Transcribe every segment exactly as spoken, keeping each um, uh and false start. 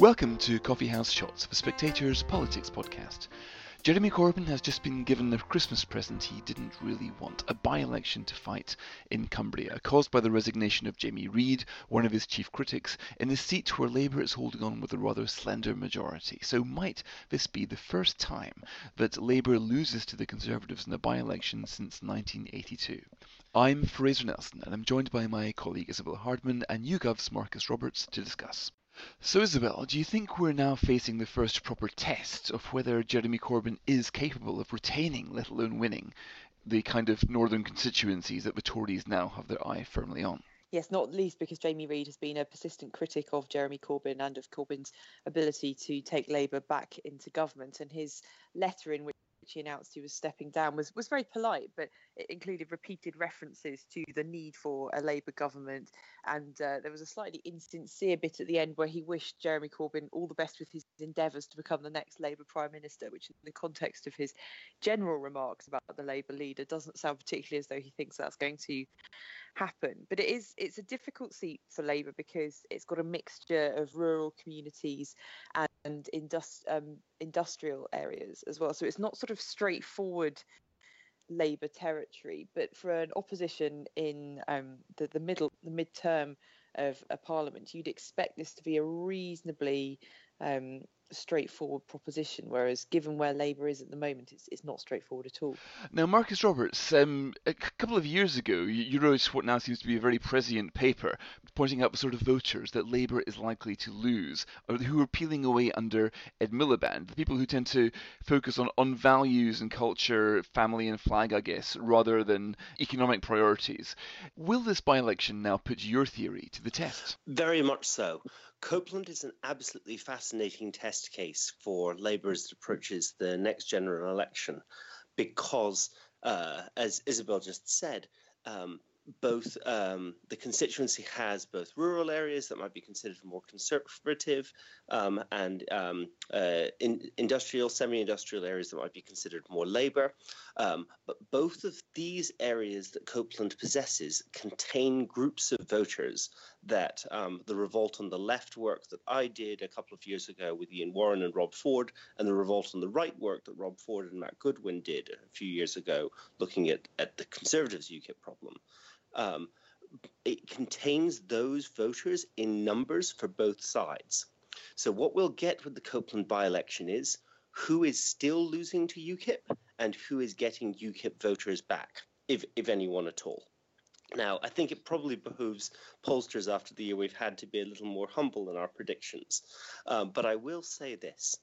Welcome to Coffee House Shots, the Spectator's politics podcast. Jeremy Corbyn has just been given a Christmas present he didn't really want, a by-election to fight in Cumbria, caused by the resignation of Jamie Reid, one of his chief critics, in a seat where Labour is holding on with a rather slender majority. So might this be the first time that Labour loses to the Conservatives in a by-election since nineteen eighty-two? I'm Fraser Nelson, and I'm joined by my colleague Isabel Hardman and YouGov's Marcus Roberts to discuss. So Isabel, do you think we're now facing the first proper test of whether Jeremy Corbyn is capable of retaining, let alone winning, the kind of northern constituencies that the Tories now have their eye firmly on? Yes, not least because Jamie Reid has been a persistent critic of Jeremy Corbyn and of Corbyn's ability to take Labour back into government, and his letter in which he announced he was stepping down was, was very polite, but it included repeated references to the need for a Labour government, and uh, there was a slightly insincere bit at the end where he wished Jeremy Corbyn all the best with his endeavours to become the next Labour Prime Minister, which in the context of his general remarks about the Labour leader doesn't sound particularly as though he thinks that's going to happen. But it is it's a difficult seat for Labour because it's got a mixture of rural communities and industri- um, industrial areas as well. So it's not sort of straightforward Labour territory, but for an opposition in um, the, the middle, the mid-term of a parliament, you'd expect this to be a reasonably um, straightforward proposition, whereas given where Labour is at the moment, it's, it's not straightforward at all. Now, Marcus Roberts, um, a c- couple of years ago, you, you wrote what now seems to be a very prescient paper, pointing out the sort of voters that Labour is likely to lose, or who are peeling away under Ed Miliband, the people who tend to focus on, on values and culture, family and flag, I guess, rather than economic priorities. Will this by-election now put your theory to the test? Very much so. Copeland is an absolutely fascinating test case for Labour as it approaches the next general election because, uh, as Isabel just said, um, both um, the constituency has both rural areas that might be considered more conservative um, and um, uh, in, industrial, semi-industrial areas that might be considered more Labour. Um, but both of these areas that Copeland possesses contain groups of voters that um, the revolt on the left work that I did a couple of years ago with Ian Warren and Rob Ford, and the revolt on the right work that Rob Ford and Matt Goodwin did a few years ago, looking at, at the Conservatives' UKIP problem. Um, it contains those voters in numbers for both sides. So what we'll get with the Copeland by-election is who is still losing to UKIP and who is getting UKIP voters back, if, if anyone at all. Now, I think it probably behooves pollsters after the year we've had to be a little more humble in our predictions. Um, but I will say this.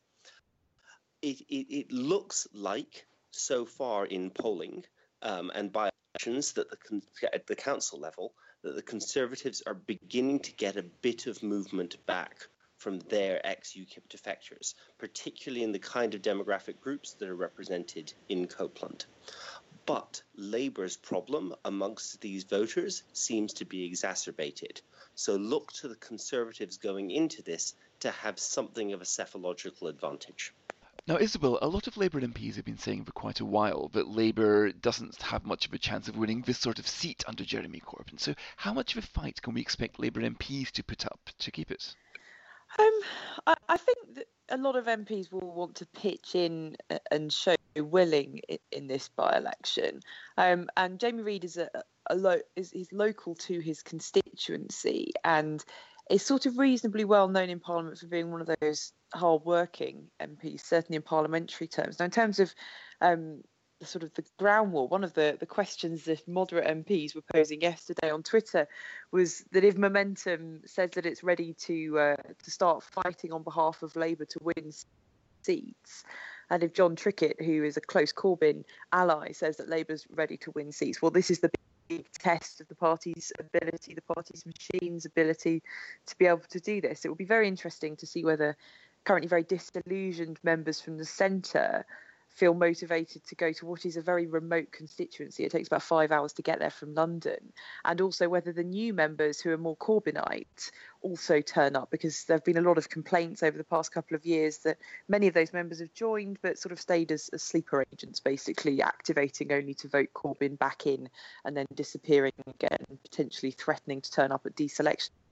It, it, it looks like, so far in polling um, and by elections that the, at the council level, that the Conservatives are beginning to get a bit of movement back from their ex-UKIP defectors, particularly in the kind of demographic groups that are represented in Copeland. But Labour's problem amongst these voters seems to be exacerbated. So look to the Conservatives going into this to have something of a psephological advantage. Now, Isabel, a lot of Labour M Ps have been saying for quite a while that Labour doesn't have much of a chance of winning this sort of seat under Jeremy Corbyn. So how much of a fight can we expect Labour M Ps to put up to keep it? Um, I, I think that a lot of M Ps will want to pitch in and show willing in, in this by-election. Um, and Jamie Reid is a, a lo- is he's local to his constituency and is sort of reasonably well known in Parliament for being one of those hard-working M Ps, certainly in parliamentary terms. Now, in terms of um, the sort of the ground war, one of the, the questions that moderate M Ps were posing yesterday on Twitter was that if Momentum says that it's ready to uh, to start fighting on behalf of Labour to win seats, and if John Trickett, who is a close Corbyn ally, says that Labour's ready to win seats, well, this is the big test of the party's ability, the party's machine's ability to be able to do this. It will be very interesting to see whether currently very disillusioned members from the centre feel motivated to go to what is a very remote constituency. It takes about five hours to get there from London. And also whether the new members who are more Corbynite also turn up, because there have been a lot of complaints over the past couple of years that many of those members have joined but sort of stayed as, as sleeper agents, basically activating only to vote Corbyn back in and then disappearing again, potentially threatening to turn up at deselection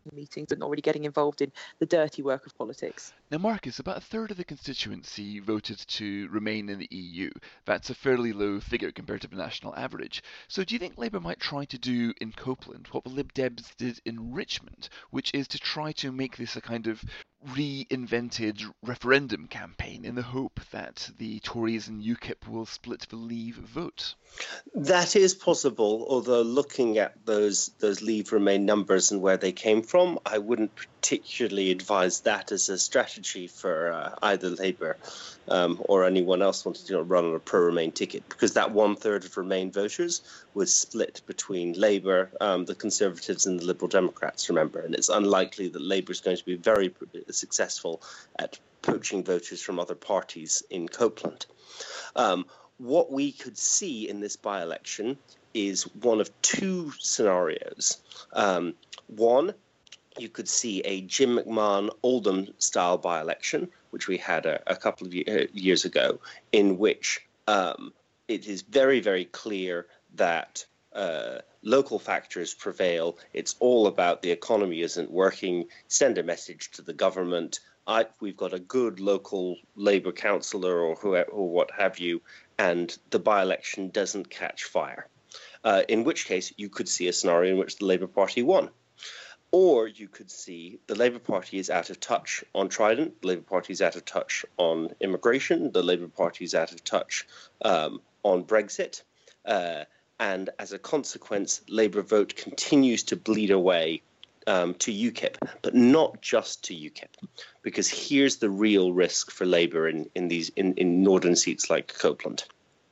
meetings and already getting involved in the dirty work of politics. Now, Marcus, about a third of the constituency voted to remain in the E U. That's a fairly low figure compared to the national average. So do you think Labour might try to do in Copeland what the Lib Debs did in Richmond, which is to try to make this a kind of reinvented referendum campaign in the hope that the Tories and UKIP will split the Leave vote? That is possible, although looking at those those Leave Remain numbers and where they came from, I wouldn't particularly advise that as a strategy for uh, either Labour um, or anyone else wanting to run on a pro-Remain ticket, because that one-third of Remain voters was split between Labour, um, the Conservatives and the Liberal Democrats, remember, and it's unlikely that Labour is going to be very successful at poaching voters from other parties in Copeland. Um, what we could see in this by-election is one of two scenarios. Um, one, you could see a Jim McMahon Oldham-style by-election, which we had a, a couple of year, years ago, in which um, it is very, very clear that uh, local factors prevail. It's all about the economy isn't working. Send a message to the government. I, we've got a good local Labour councillor or, whoever, or what have you, and the by-election doesn't catch fire. Uh, in which case, you could see a scenario in which the Labour Party won. Or you could see the Labour Party is out of touch on Trident, the Labour Party is out of touch on immigration, the Labour Party is out of touch um, on Brexit, uh, and as a consequence, Labour vote continues to bleed away um, to UKIP, but not just to UKIP, because here's the real risk for Labour in, in these in, in northern seats like Copeland.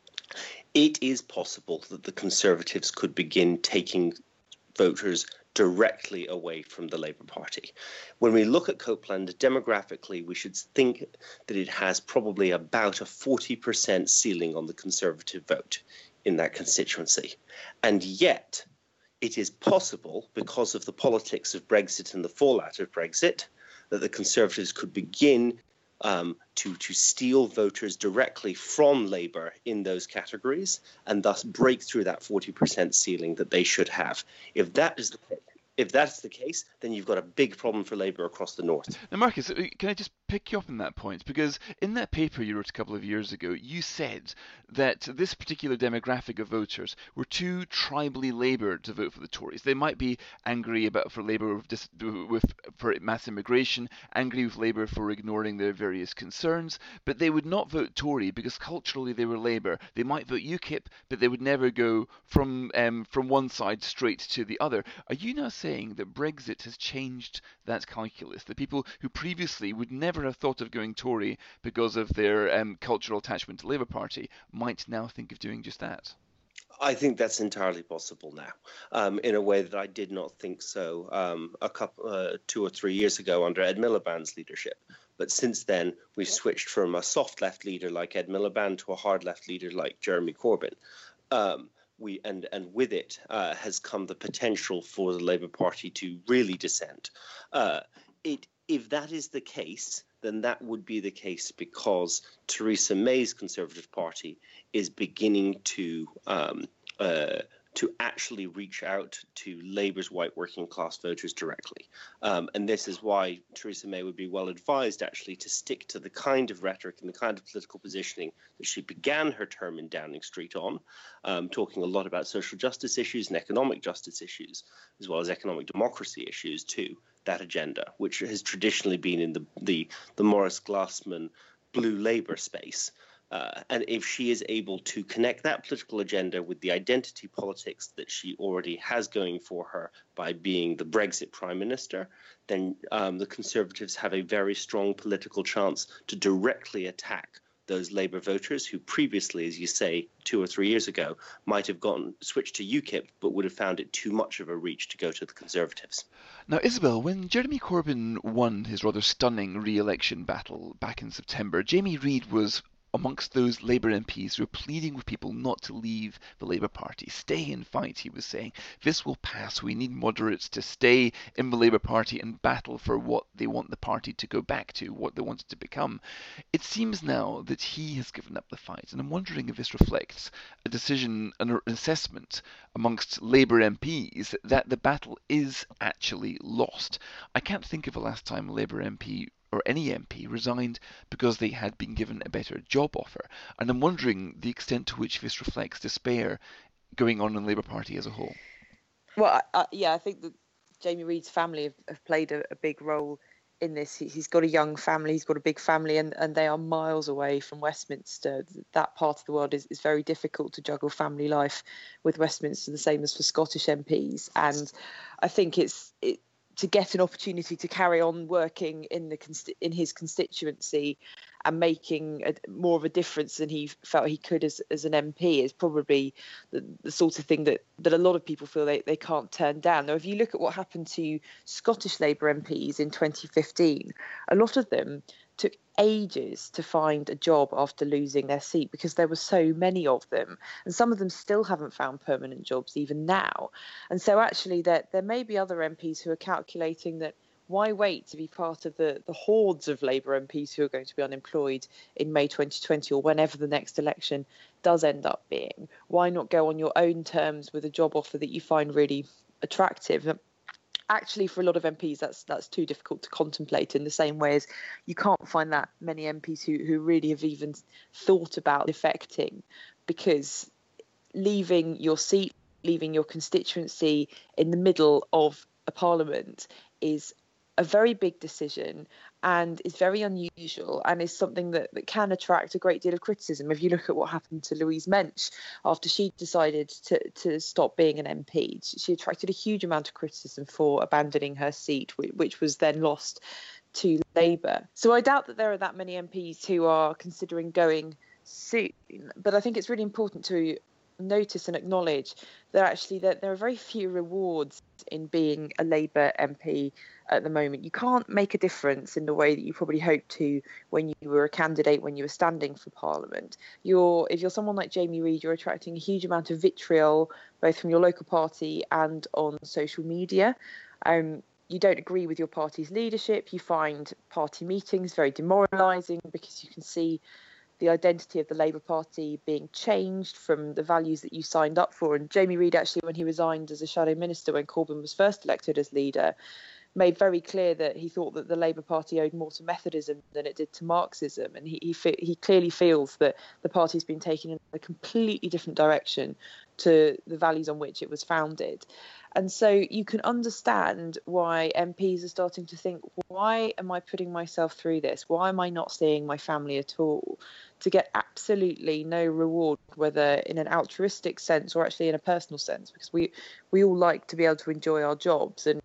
It is possible that the Conservatives could begin taking voters directly away from the Labour Party. When we look at Copeland demographically, we should think that it has probably about a forty percent ceiling on the Conservative vote in that constituency. And yet, it is possible, because of the politics of Brexit and the fallout of Brexit, that the Conservatives could begin um, to, to steal voters directly from Labour in those categories and thus break through that forty percent ceiling that they should have. If that is the case, If that's the case, then you've got a big problem for Labour across the north. Now, Marcus, can I just pick you up on that point? Because in that paper you wrote a couple of years ago, you said that this particular demographic of voters were too tribally Labour to vote for the Tories. They might be angry about for Labour with, dis, with for mass immigration, angry with Labour for ignoring their various concerns, but they would not vote Tory because culturally they were Labour. They might vote UKIP, but they would never go from um, from one side straight to the other. Are you now saying that Brexit has changed that calculus, that people who previously would never have thought of going Tory because of their um, cultural attachment to the Labour Party might now think of doing just that? I think that's entirely possible now, um, in a way that I did not think so um, a couple, uh, two or three years ago under Ed Miliband's leadership. But since then, we've switched from a soft left leader like Ed Miliband to a hard left leader like Jeremy Corbyn. Um, We, and, and with it uh, has come the potential for the Labour Party to really dissent. Uh, it, if that is the case, then that would be the case because Theresa May's Conservative Party is beginning to um, uh, to actually reach out to Labour's white working class voters directly. Um, and this is why Theresa May would be well advised actually to stick to the kind of rhetoric and the kind of political positioning that she began her term in Downing Street on, um, talking a lot about social justice issues and economic justice issues, as well as economic democracy issues too, that agenda, which has traditionally been in the, the, the Maurice Glassman blue Labour space. Uh, and if she is able to connect that political agenda with the identity politics that she already has going for her by being the Brexit Prime Minister, then um, the Conservatives have a very strong political chance to directly attack those Labour voters who previously, as you say, two or three years ago, might have gone switched to UKIP but would have found it too much of a reach to go to the Conservatives. Now, Isabel, when Jeremy Corbyn won his rather stunning re-election battle back in September, Jamie Reid was amongst those Labour M Ps who are pleading with people not to leave the Labour Party. Stay and fight, he was saying. This will pass. We need moderates to stay in the Labour Party and battle for what they want the party to go back to, what they want it to become. It seems now that he has given up the fight, and I'm wondering if this reflects a decision, an assessment amongst Labour M Ps that the battle is actually lost. I can't think of the last time a Labour M P or any M P resigned because they had been given a better job offer. And I'm wondering the extent to which this reflects despair going on in the Labour Party as a whole. Well, I, I, yeah, I think that Jamie Reid's family have, have played a, a big role in this. He, he's got a young family, he's got a big family, and, and they are miles away from Westminster. That part of the world is, is very difficult to juggle family life with Westminster, the same as for Scottish M Ps. And I think it's it, to get an opportunity to carry on working in the in his constituency and making a, more of a difference than he felt he could as, as an M P is probably the, the sort of thing that, that a lot of people feel they, they can't turn down. Now, if you look at what happened to Scottish Labour M Ps in twenty fifteen, a lot of them took ages to find a job after losing their seat because there were so many of them, and some of them still haven't found permanent jobs even now. And so actually there, there may be other M Ps who are calculating that why wait to be part of the, the hordes of Labour M Ps who are going to be unemployed in May twenty twenty or whenever the next election does end up being? Why not go on your own terms with a job offer that you find really attractive? Actually, for a lot of M Ps, that's that's too difficult to contemplate, in the same way as you can't find that many M Ps who, who really have even thought about defecting, because leaving your seat, leaving your constituency in the middle of a parliament is a very big decision and is very unusual and is something that, that can attract a great deal of criticism. If you look at what happened to Louise Mensch after she decided to, to stop being an M P, she attracted a huge amount of criticism for abandoning her seat, which, which was then lost to Labour. So I doubt that there are that many M Ps who are considering going soon, but I think it's really important to notice and acknowledge that actually that there are very few rewards in being a Labour M P at the moment. You can't make a difference in the way that you probably hoped to when you were a candidate, when you were standing for Parliament. You're, if you're someone like Jamie Reid, you're attracting a huge amount of vitriol, both from your local party and on social media. Um, you don't agree with your party's leadership. You find party meetings very demoralising because you can see the identity of the Labour Party being changed from the values that you signed up for. And Jamie Reid, actually, when he resigned as a shadow minister when Corbyn was first elected as leader, made very clear that he thought that the Labour Party owed more to Methodism than it did to Marxism. And he he, he clearly feels that the party's been taken in a completely different direction to the values on which it was founded. And so you can understand why M Ps are starting to think, why am I putting myself through this? Why am I not seeing my family at all? To get absolutely no reward, whether in an altruistic sense or actually in a personal sense, because we, we all like to be able to enjoy our jobs. And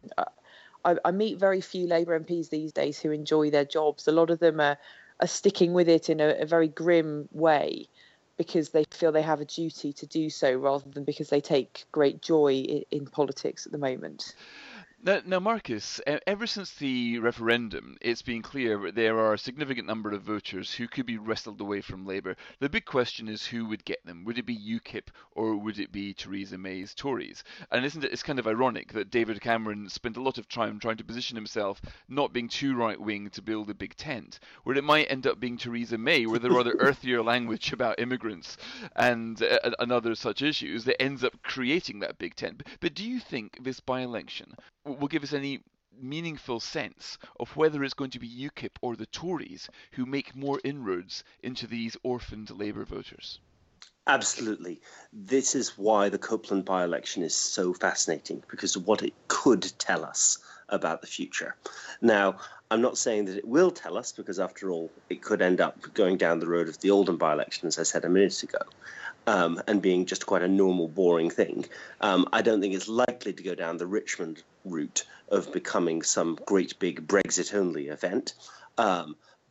I, I meet very few Labour M Ps these days who enjoy their jobs. A lot of them are, are sticking with it in a, a very grim way, because they feel they have a duty to do so rather than because they take great joy in, in politics at the moment. Now, now, Marcus, ever since the referendum, it's been clear that there are a significant number of voters who could be wrestled away from Labour. The big question is who would get them. Would it be UKIP or would it be Theresa May's Tories? And isn't it, it's kind of ironic that David Cameron spent a lot of time trying to position himself not being too right-wing to build a big tent, where it might end up being Theresa May, where there are rather earthier language about immigrants and, uh, and other such issues that ends up creating that big tent. But do you think this by-election will give us any meaningful sense of whether it's going to be UKIP or the Tories who make more inroads into these orphaned Labour voters? Absolutely. This is why the Copeland by-election is so fascinating, because of what it could tell us about the future. Now, I'm not saying that it will tell us, because after all, it could end up going down the road of the Oldham by-election, as I said a minute ago. Um, and being just quite a normal, boring thing. Um, I don't think it's likely to go down the Richmond route of becoming some great big Brexit-only event. Um, but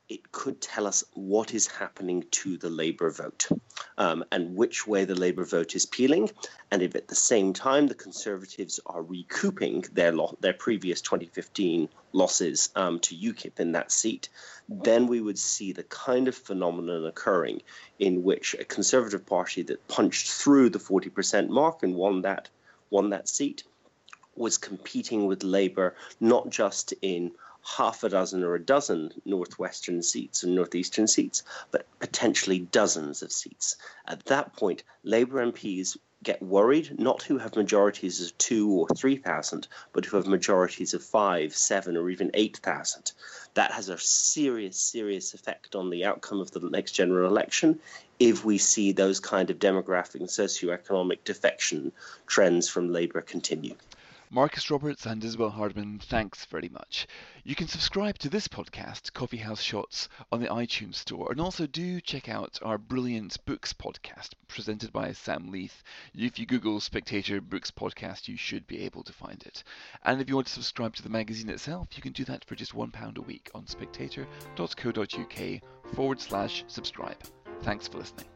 it could tell us what is happening to the Labour vote um, and which way the Labour vote is peeling. And if at the same time the Conservatives are recouping their lo- their previous twenty fifteen losses um, to UKIP in that seat, then we would see the kind of phenomenon occurring in which a Conservative Party that punched through the forty percent mark and won that won that seat was competing with Labour not just in half a dozen or a dozen northwestern seats and northeastern seats, but potentially dozens of seats. At that point, Labour M Ps get worried, not who have majorities of two or three thousand, but who have majorities of five, seven, or even eight thousand. That has a serious, serious effect on the outcome of the next general election if we see those kind of demographic and socioeconomic defection trends from Labour continue. Marcus Roberts and Isabel Hardman, thanks very much. You can subscribe to this podcast, Coffee House Shots, on the iTunes Store, and also do check out our Brilliant Books podcast presented by Sam Leith. If you Google Spectator Books Podcast, you should be able to find it. And if you want to subscribe to the magazine itself, you can do that for just one pound a week on spectator.co.uk forward slash subscribe. Thanks for listening.